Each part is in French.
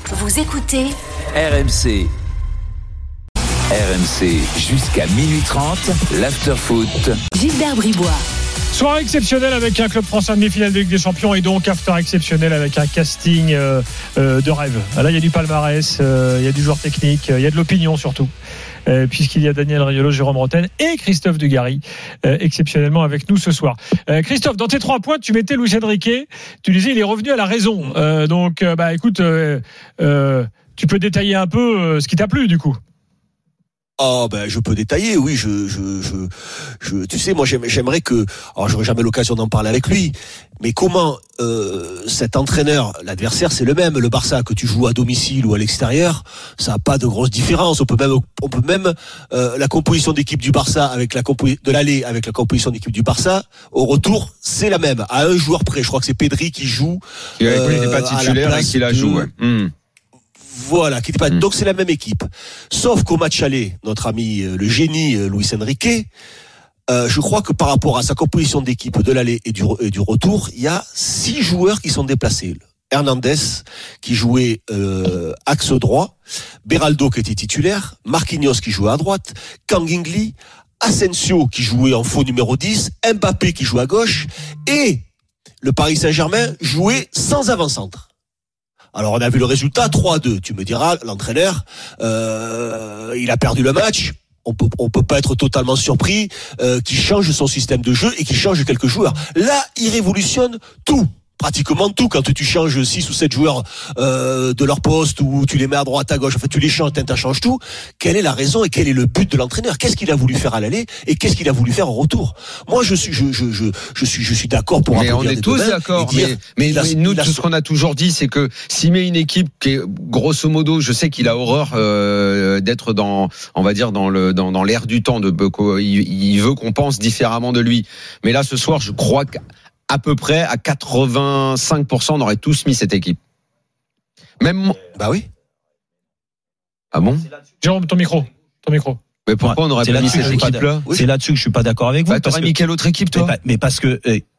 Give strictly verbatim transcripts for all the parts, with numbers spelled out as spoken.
Vous écoutez R M C. R M C jusqu'à minuit trente, l'after-foot. Gilbert Bribois. Soirée exceptionnelle avec un club français en demi-finale de Ligue des Champions et donc after exceptionnel avec un casting euh, euh, de rêve. Là, il y a du palmarès, euh, il y a du joueur technique, euh, il y a de l'opinion surtout. Euh, puisqu'il y a Daniel Riolo, Jérôme Roten et Christophe Dugarry euh, exceptionnellement avec nous ce soir. Euh, Christophe, dans tes trois points, tu mettais Luis Enrique. Tu disais il est revenu à la raison. Euh, donc, euh, bah écoute, euh, euh, tu peux détailler un peu euh, ce qui t'a plu du coup. Oh ben je peux détailler, oui, je je je, je tu sais, moi j'aimerais que, alors j'aurai jamais l'occasion d'en parler avec lui, mais comment euh, cet entraîneur, l'adversaire c'est le même, le Barça, que tu joues à domicile ou à l'extérieur, ça a pas de grosse différence. On peut même on peut même euh, la composition d'équipe du Barça avec la compo- de l'aller avec la composition d'équipe du Barça au retour c'est la même, à un joueur près. Je crois que c'est Pedri qui joue, qui euh, n'était pas titulaire et qui la joue. Ouais. Mmh. Voilà, qui était pas. Donc c'est la même équipe. Sauf qu'au match aller, notre ami euh, le génie euh, Luis Enrique, euh, je crois que par rapport à sa composition d'équipe de l'aller et du, et du retour, il y a six joueurs qui sont déplacés. Hernandez qui jouait euh, axe droit, Beraldo qui était titulaire, Marquinhos qui jouait à droite, Kangingli, Asensio qui jouait en faux numéro dix, Mbappé qui jouait à gauche et le Paris Saint-Germain jouait sans avant-centre. Alors on a vu le résultat, trois à deux. Tu me diras, l'entraîneur, euh, il a perdu le match. On peut, on peut pas être totalement surpris euh, qu'il change son système de jeu et qu'il change quelques joueurs. Là, il révolutionne tout. Pratiquement tout, quand tu changes six ou sept joueurs euh, de leur poste ou tu les mets à droite, à gauche, en fait tu les changes, tu interchanges tout. Quelle est la raison et quel est le but de l'entraîneur? Qu'est-ce qu'il a voulu faire à l'aller et qu'est-ce qu'il a voulu faire en retour? Moi je suis je je je, je suis je suis d'accord pour mais on est tous d'accord mais, mais, la, mais nous la, tout ce qu'on a toujours dit c'est que s'il met une équipe qui est grosso modo, je sais qu'il a horreur euh, d'être dans on va dire dans le dans dans l'air du temps de il, il veut qu'on pense différemment de lui. Mais là ce soir, je crois que à peu près à quatre-vingt-cinq pour cent on aurait tous mis cette équipe. Même bah oui. Ah bon? Jérôme, ton micro, ton micro. Mais pourquoi on aurait pas mis cette équipe-là? C'est là-dessus que je suis pas d'accord avec vous. Bah, t'aurais mis quelle autre équipe, toi? Mais, mais parce que euh,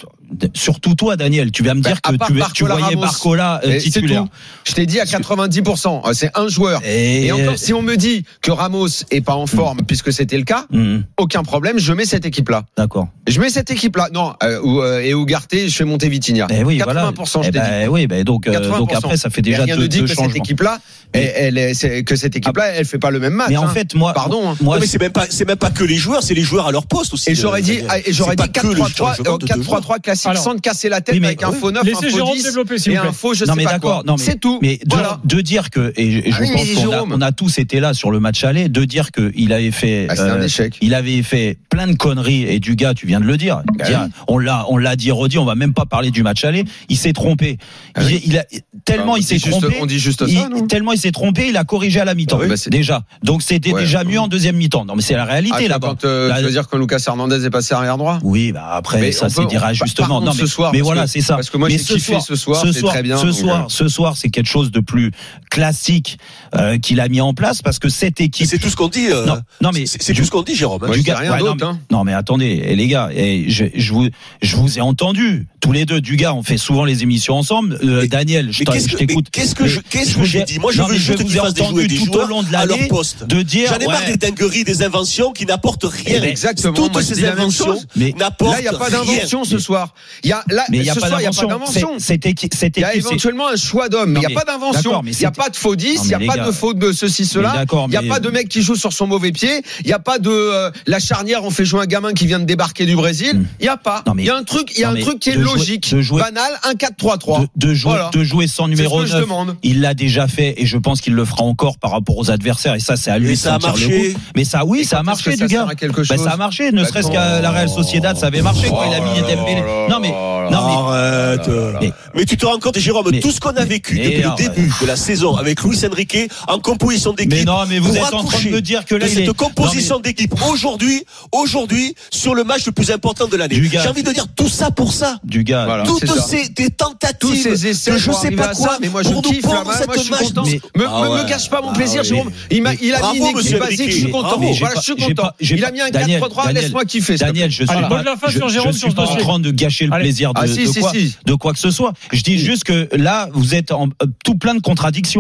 surtout toi, Daniel, tu vas me dire bah, que tu, tu voyais Barcola euh, titulaire. Je t'ai dit à quatre-vingt-dix pour cent, c'est un joueur. Et, et encore, si on me dit que Ramos est pas en forme, mmh. puisque c'était le cas, mmh. aucun problème, je mets cette équipe-là. D'accord. Je mets cette équipe-là. Non, euh, et Ugarte, je fais monter Vitinha. Eh oui, quatre-vingts pour cent, voilà. je t'ai bah, dit. Oui, bah, donc, euh, donc après, ça fait déjà rien deux, ne dit deux que changements. Cette équipe-là, elle, elle, c'est, que cette équipe-là, elle fait pas le même match. Mais en hein. fait, moi, pardon. Hein. Moi, non, mais c'est même pas, c'est même pas que les joueurs, c'est les joueurs à leur poste aussi. Et j'aurais dit, et j'aurais dit quatre trois trois classique. Alors, sans te casser la tête oui, avec un faux neuf, un faux dix et un faux je non, sais mais pas d'accord, quoi. Non, mais, c'est tout. Mais voilà. de, de dire que, et je ah, pense qu'on a, on a tous été là sur le match aller, de dire qu'il avait fait, ah, c'est euh, un échec. Il avait fait plein de conneries et du gars, tu viens de le dire. Ah, dire oui. On l'a, on l'a dit, redit, on va même pas parler du match aller. Il s'est trompé. Ah, il, oui. il a, tellement ah, il s'est juste, trompé. On dit juste il, ça, non tellement il s'est trompé, il a corrigé à la mi-temps. Ah, oui. bah, déjà. Donc c'était ouais, déjà mieux en deuxième mi-temps. Non, mais c'est la réalité ah, là-bas. Quand, euh, là, tu veux dire que Lucas Hernandez est passé arrière droit? Oui, bah après, mais ça c'est dire ajustement. Non, mais ce soir. Mais voilà, c'est ça. Parce que moi, j'ai kiffé ce soir, ce c'est soir, très bien. Ce soir, ce soir, c'est quelque chose de plus classique euh, qu'il a mis en place parce que cette équipe. C'est tout ce qu'on dit. Euh, non, non, mais c'est, c'est tout ce qu'on dit, Jérôme. Moi, du gars, rien ouais, d'autre. Non, hein. non, mais attendez, et les gars, et je, je vous, je vous ai entendu tous les deux. Du gars, on fait souvent les émissions ensemble. Euh, mais, Daniel, je, qu'est-ce je que, t'écoute. Qu'est-ce que je, qu'est-ce que j'ai dit? Moi, je non, veux juste qu'ils fassent des joueurs des tout au long de l'année à leur poste. De dire, j'en ai marre des dingueries, des inventions qui n'apportent rien. Exactement. Toutes ces inventions n'apportent rien. Là, il n'y a pas d'invention ce soir. Il y a là, mais il y a ce pas soir, il y a pas d'invention. Il y a éventuellement un choix d'homme, mais il n'y a pas d'invention. Il n'y a pas de faux dix, il n'y a pas de faux de ceci, cela. Il n'y a pas de mec qui joue sur son mauvais pied. Il n'y a pas de la charnière, on fait jouer un gamin qui vient de débarquer du Brésil. Il n'y a pas. Il y a un truc, il y a un truc qui est logique, banal, un quatre trois trois. De jouer, de jouer sans numéro neuf. Il l'a déjà fait et je pense qu'il le fera encore par rapport aux adversaires. Et ça, c'est à lui de sentir le coup. Mais ça, oui, ça a marché, du gars. Ça a marché, ne serait-ce qu'à la Real Sociedad, ça avait marché quand il a mis Dembélé. Non mais, non mais. Arrête. Mais, mais tu te rends compte, Jérôme, mais, tout ce qu'on a vécu depuis le début de la saison avec Luis Enrique en composition d'équipe. Mais non, mais vous êtes en train de me dire que là, de cette est... composition non, mais... d'équipe aujourd'hui, aujourd'hui, sur le match le plus important de l'année. J'ai envie de dire tout ça pour ça. Du gars, voilà, toutes ces des tentatives, tous ces essais, je sais pas quoi. Mais moi, je kiffe là, moi, je suis content. Me gâche pas mon plaisir, Jérôme. Il a mis une équipe basique, je suis content. Voilà, je suis content. Il a mis un quatre trois trois, laisse-moi kiffer. Daniel, je suis pas en train de gâcher le plaisir de quoi que ce soit. Je dis juste que là, vous êtes en tout plein de contradictions.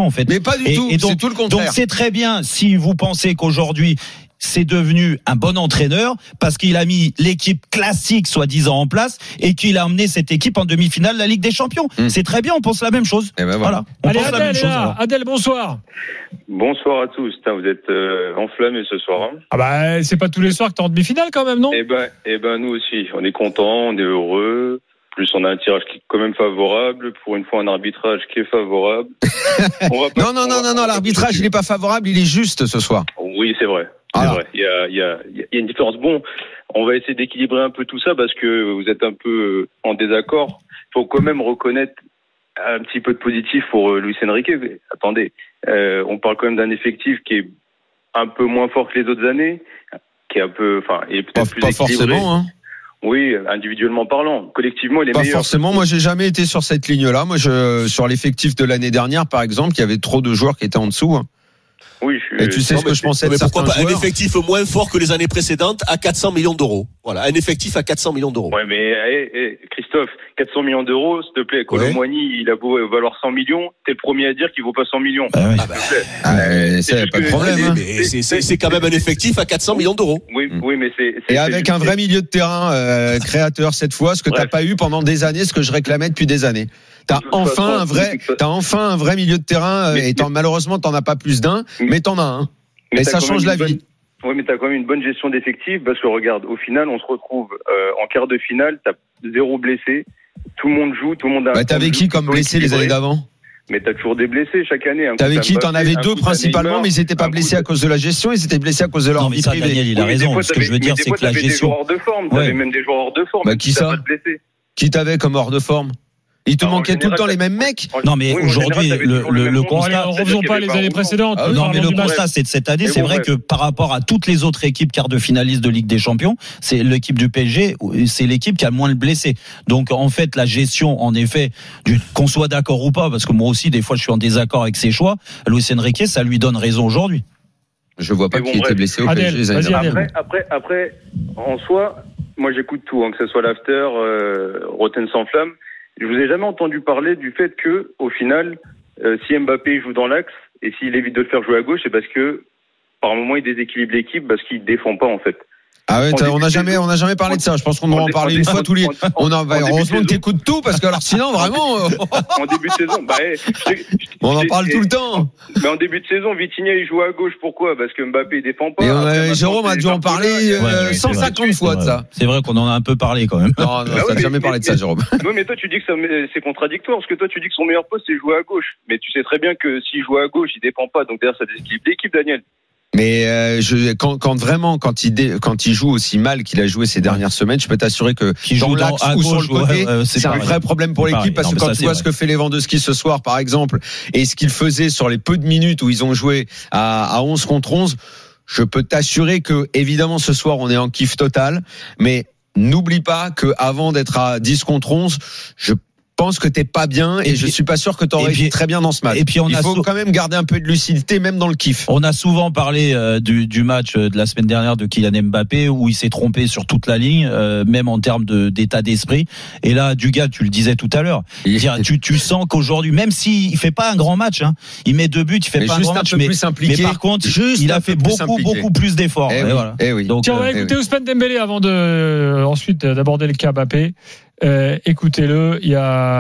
en fait. Mais pas du et, tout. Et donc, c'est tout le contraire. Donc c'est très bien si vous pensez qu'aujourd'hui c'est devenu un bon entraîneur parce qu'il a mis l'équipe classique soi-disant en place et qu'il a amené cette équipe en demi-finale de la Ligue des Champions. Mmh. C'est très bien, on pense la même chose. Et ben voilà. voilà. On Allez, pense Adèle, la même chose. là. Adèle, bonsoir. Bonsoir à tous. Putain, vous êtes euh, enflammés ce soir. Hein. Ah bah c'est pas tous les soirs que t'es en demi-finale quand même, non? Eh ben, eh ben nous aussi. On est contents, on est heureux. Plus on a un tirage qui est quand même favorable. Pour une fois, un arbitrage qui est favorable. On va pas, non, non, non, non, non, l'arbitrage il est pas favorable, il est juste ce soir. Oui, c'est vrai. C'est ah. vrai. Il y a, il y a, il y a une différence. Bon, on va essayer d'équilibrer un peu tout ça parce que vous êtes un peu en désaccord. Il faut quand même reconnaître un petit peu de positif pour Luis Enrique. Mais attendez, euh, on parle quand même d'un effectif qui est un peu moins fort que les autres années, qui est un peu, enfin, il est peut-être pas, plus pas équilibré. Forcément, hein. Oui, individuellement parlant. Collectivement, il est pas meilleur. Pas forcément. Moi, j'ai jamais été sur cette ligne-là. Moi, je, sur l'effectif de l'année dernière, par exemple, il y avait trop de joueurs qui étaient en dessous. Hein. Oui, je suis... Et tu sais non, ce que je pensais de certains pourquoi pas joueurs. Un effectif moins fort que les années précédentes à quatre cents millions d'euros. Voilà, un effectif à quatre cents millions d'euros. Ouais, mais hey, hey, Christophe, quatre cents millions d'euros, s'il te plaît. Colomboigny, ouais. Il a beau valoir cent millions, t'es le premier à dire qu'il vaut pas cent millions. Ah oui. Ah bah, ah, c'est, c'est pas de problème. Mais, hein. mais c'est, c'est, c'est quand même un effectif à quatre cents millions d'euros. Oui, mmh. oui, mais c'est. c'est Et avec c'est, un vrai milieu de terrain euh, créateur cette fois, ce que Bref. T'as pas eu pendant des années, ce que je réclamais depuis des années. T'as enfin façon, un vrai, t'as enfin un vrai milieu de terrain. Mais, et t'en, malheureusement, t'en as pas plus d'un, mais, mais t'en as un. Mais et ça change la vie. Bonne... Oui, mais t'as quand même une bonne gestion d'effectifs parce que regarde, au final, on se retrouve euh, en quart de finale, t'as zéro blessé, tout le monde joue, tout le monde a. Bah, t'avais qui comme blessé les années d'avant? Mais t'as toujours des blessés chaque année. T'avais qui? T'en avais deux principalement, mais ils étaient pas blessés à cause de la gestion, ils étaient blessés à cause de leur vie privée. Daniel, il a raison. Ce que je veux dire, c'est que la gestion. T'avais des joueurs hors de forme, t'avais même des joueurs hors de forme. Bah, qui ça? Qui t'avais comme hors de forme? Il te Alors, manquait général, tout le temps les mêmes mecs. Non, mais oui, aujourd'hui, le, le, le constat. Ne refaisons pas les années précédentes. Ah, non, mais le constat, c'est de cette année. C'est vrai que par rapport à toutes les autres équipes quart de finalistes de Ligue des Champions, c'est l'équipe du P S G, c'est l'équipe qui a le moins de blessés. Donc, en fait, la gestion, en effet, du, qu'on soit d'accord ou pas, parce que moi aussi, des fois, je suis en désaccord avec ses choix. Luis Enrique, ça lui donne raison aujourd'hui. Je vois pas bon, qui était blessé au Adèle, P S G. Après, après, après, en soi, moi, j'écoute tout, hein, que ce soit l'after, euh, Rotten sans flamme. Je vous ai jamais entendu parler du fait que, au final, euh, si Mbappé joue dans l'axe et s'il évite de le faire jouer à gauche, c'est parce que par moment il déséquilibre l'équipe parce qu'il défend pas en fait. Ah ouais, on n'a jamais, on n'a jamais parlé de ça. Je pense qu'on en parler une fois tous les. On en va heureusement que t'écoutes tout parce que alors sinon vraiment. En début de saison, bah, hey, on en parle tout le temps. Mais en début de saison, Vitinha il joue à gauche. Pourquoi? Parce que Mbappé il défend pas. Et on a, Jérôme a dû en parler euh, cent cinquante fois de ça. C'est vrai qu'on en a un peu parlé quand même. Non, non, bah ça n'a jamais parlé de ça, Jérôme. Non, mais toi tu dis que ça, c'est contradictoire parce que toi tu dis que son meilleur poste c'est jouer à gauche. Mais tu sais très bien que s'il joue à gauche, il défend pas. Donc derrière ça déséquilibre l'équipe, Daniel. Mais euh, je, quand, quand vraiment quand il dé, quand il joue aussi mal qu'il a joué ces dernières semaines, je peux t'assurer que qui dans l'axe dans, ou gauche, sur le côté, ouais, c'est, c'est un vrai problème pour l'équipe parce non, que quand ça, tu vois vrai. Ce que fait Lewandowski ce soir, par exemple, et ce qu'il faisait sur les peu de minutes où ils ont joué à, à onze contre onze, je peux t'assurer que évidemment ce soir on est en kiff total, mais n'oublie pas que avant d'être à dix contre onze, je Je pense que t'es pas bien et, et puis, je suis pas sûr que t'aurais été très bien dans ce match. Et puis on Il faut sou- quand même garder un peu de lucidité même dans le kiff. On a souvent parlé euh, du, du match de la semaine dernière de Kylian Mbappé où il s'est trompé sur toute la ligne, euh, même en termes de, d'état d'esprit. Et là, Dugas, tu le disais tout à l'heure, dire, tu, tu sens qu'aujourd'hui, même s'il fait pas un grand match, hein, il met deux buts, il fait mais pas un grand un match, mais, mais par contre, juste il a fait beaucoup, beaucoup plus d'efforts. Eh et oui, voilà. eh oui. Donc, tiens, on va eh écouter oui. Ousmane Dembélé avant de euh, ensuite d'aborder le cas Mbappé. Euh, écoutez-le, il y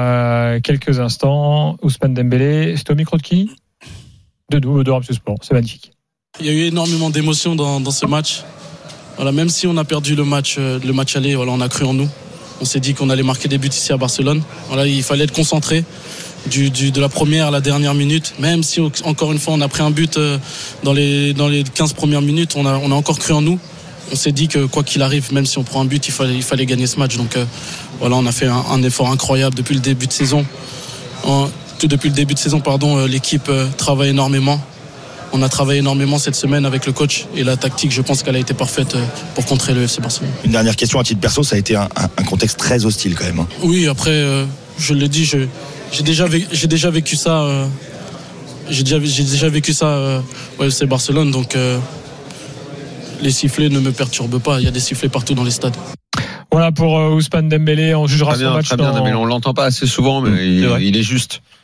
a quelques instants, Ousmane Dembélé, c'est au micro de qui? De nous, de Ramsey Sport, c'est magnifique. Il y a eu énormément d'émotions dans, dans ce match. Voilà, même si on a perdu le match, le match aller, voilà, on a cru en nous. On s'est dit qu'on allait marquer des buts ici à Barcelone. Voilà, il fallait être concentré du, du, de la première à la dernière minute. Même si encore une fois on a pris un but dans les, dans les quinze premières minutes, on a, on a encore cru en nous. On s'est dit que quoi qu'il arrive, même si on prend un but, il fallait, il fallait gagner ce match. Donc euh, voilà, on a fait un, un effort incroyable depuis le début de saison. En, tout depuis le début de saison, pardon, euh, l'équipe euh, travaille énormément. On a travaillé énormément cette semaine avec le coach et la tactique, je pense qu'elle a été parfaite pour contrer le F C Barcelone. Une dernière question à titre perso, ça a été un, un, un contexte très hostile quand même. Hein. Oui, après, euh, je l'ai dit, je, j'ai, déjà vécu, j'ai déjà vécu ça. Euh, j'ai, déjà, j'ai déjà vécu ça euh, au F C Barcelone, donc euh, les sifflets ne me perturbent pas. Il y a des sifflets partout dans les stades. Voilà pour euh, Ousmane Dembélé, on jugera très son bien, match. Très dans... bien, mais on l'entend pas assez souvent, mais mmh, il, est il est juste.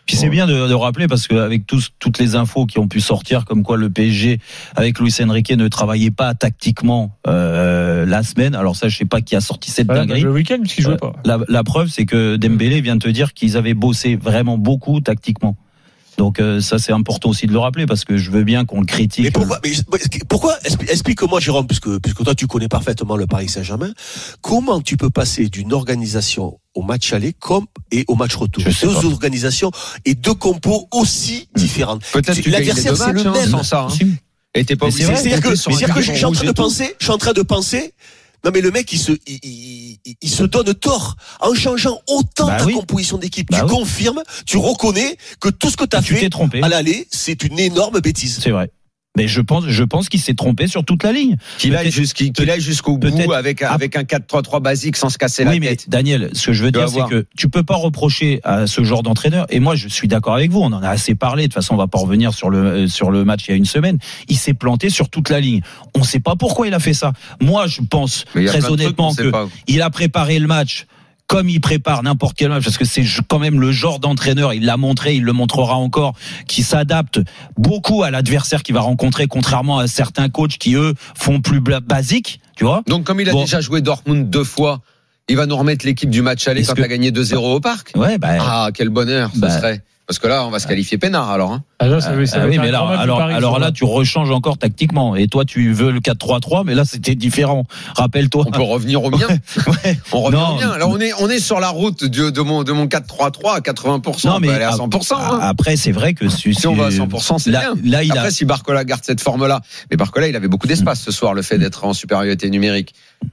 Puis c'est bien de, de rappeler parce qu'avec tous, toutes les infos qui ont pu sortir, comme quoi le P S G avec Luis Enrique ne travaillait pas tactiquement euh, la semaine. Alors ça, je sais pas qui a sorti cette ouais, dinguerie. Le week-end, puisqu'il jouait pas. La, la preuve, c'est que Dembélé vient de te dire qu'ils avaient bossé vraiment beaucoup tactiquement. Donc euh, ça c'est important aussi de le rappeler parce que je veux bien qu'on le critique. Mais pourquoi, mais pourquoi explique-moi Jérôme, puisque puisque toi tu connais parfaitement le Paris Saint-Germain, comment tu peux passer d'une organisation au match aller comme et au match retour, deux pas. organisations et deux compos aussi différentes. Peut-être que l'adversaire c'est le même sans ça. Hein. Et t'es pas obligé. C'est-à-dire que, c'est-à-dire que je suis en train de penser, je suis en train de penser. Non mais le mec il se il, il, il, il se donne tort en changeant autant bah ta oui. composition d'équipe. Bah tu oui. confirmes, tu reconnais que tout ce que tu as fait à l'aller, c'est une énorme bêtise. C'est vrai. Mais je pense, je pense qu'il s'est trompé sur toute la ligne. Qu'il aille, jusqu'il, qu'il aille jusqu'au bout avec, avec un quatre trois trois basique sans se casser oui, la tête. Mais Daniel, ce que je veux dire, c'est que tu peux pas reprocher à ce genre d'entraîneur, et moi je suis d'accord avec vous, on en a assez parlé, de toute façon on va pas revenir sur le, sur le match il y a une semaine, il s'est planté sur toute la ligne. On sait pas pourquoi il a fait ça. Moi je pense, très honnêtement, que il a préparé le match comme il prépare n'importe quel match, parce que c'est quand même le genre d'entraîneur, il l'a montré, il le montrera encore, qui s'adapte beaucoup à l'adversaire qu'il va rencontrer, contrairement à certains coachs qui, eux, font plus basique, tu vois. Donc, comme il a bon. déjà joué Dortmund deux fois, il va nous remettre l'équipe du match aller quand que... il a gagné deux zéro au parc. Ouais, bah, ah, quel bonheur, ce bah, serait. Parce que là, on va se qualifier peinard, alors. Hein. Ah là, ça, ça ah, oui, mais là, alors, Paris, alors là, tu rechanges encore tactiquement. Et toi, tu veux le quatre trois trois, mais là, c'était différent. Rappelle-toi. On peut revenir au bien. ouais. On revient non, au bien. Alors, on est, on est sur la route de, de mon, de mon quatre trois trois à quatre-vingts pour cent. Non, mais on peut aller à cent pour cent. Hein. Après, c'est vrai que si, si on va à cent pour cent, c'est là, bien. Là, il après, a... si Barcola garde cette forme-là. Mais Barcola, il avait beaucoup d'espace ce soir, le fait d'être en supériorité numérique.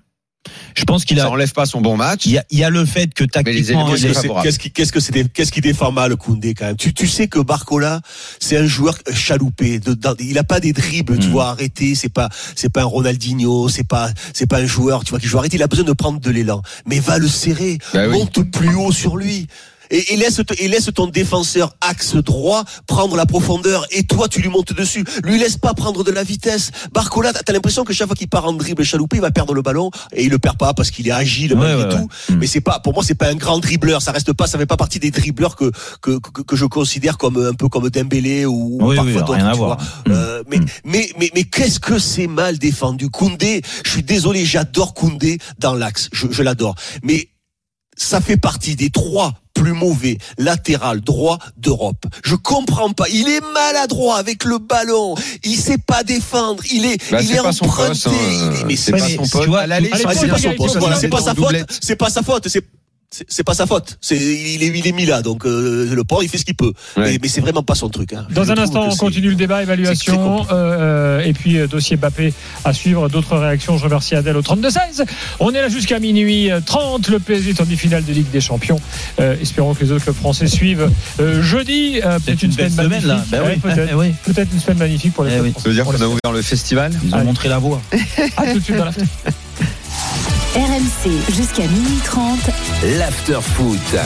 Je pense qu'il a. Ça enlève pas son bon match. Il y a, il y a le fait que tactiquement. Qu'est-ce que c'est, qu'est-ce qui, qu'est-ce que c'était, qu'est-ce qui défend mal Koundé quand même. Tu, tu sais que Barcola, c'est un joueur chaloupé. De, de, il a pas des dribbles, mmh. tu vois, arrêtés. C'est pas, c'est pas un Ronaldinho. C'est pas, c'est pas un joueur, tu vois, qui joue arrêté. Il a besoin de prendre de l'élan. Mais va le serrer. Bah monte oui. plus haut sur lui. Et, et laisse et laisse ton défenseur axe droit prendre la profondeur et toi tu lui montes dessus. Lui laisse pas prendre de la vitesse. Barcola, t'as l'impression que chaque fois qu'il part en dribble chaloupé, il va perdre le ballon et il le perd pas parce qu'il est agile ouais, malgré ouais, tout. Ouais. Mais c'est pas, pour moi c'est pas un grand dribbleur. Ça reste pas, ça fait pas partie des dribbleurs que que que, que je considère comme un peu comme Dembélé ou oui, parfois oui, d'autres. Rien à tu voir. vois. Euh, mais, mais mais mais qu'est-ce que c'est mal défendu. Koundé, je suis désolé, j'adore Koundé dans l'axe, je, je l'adore. Mais ça fait partie des trois plus mauvais latéral droit d'Europe. Je comprends pas. Il est maladroit avec le ballon. Il sait pas défendre. Il est, bah, il est, est emprunté. Poste, hein. il est, mais c'est, c'est pas son poste. Tu vois, à l'aller, c'est, c'est pas son poste. Voilà, c'est pas sa faute. C'est pas sa faute. C'est C'est, c'est pas sa faute. C'est, il est, il est mis là, donc euh, le port, il fait ce qu'il peut. Ouais. Mais, mais c'est vraiment pas son truc. Hein. Dans Je un instant, on continue le débat, évaluation, euh, et puis euh, dossier Mbappé à suivre. D'autres réactions. Je remercie Adèle au trente-deux seize. On est là jusqu'à minuit trente. Le P S G est en demi-finale de Ligue des Champions. Euh, espérons que les autres clubs français suivent euh, jeudi. Euh, peut-être une, une semaine magnifique. Semaine, là. Ben oui. ouais, peut-être, oui. peut-être une semaine magnifique pour les clubs oui. français. Ça veut dire qu'on a ouvert le festival. Ils ont Allez. montré la voie. À tout de suite dans la R M C jusqu'à minuit trente. L'After Foot.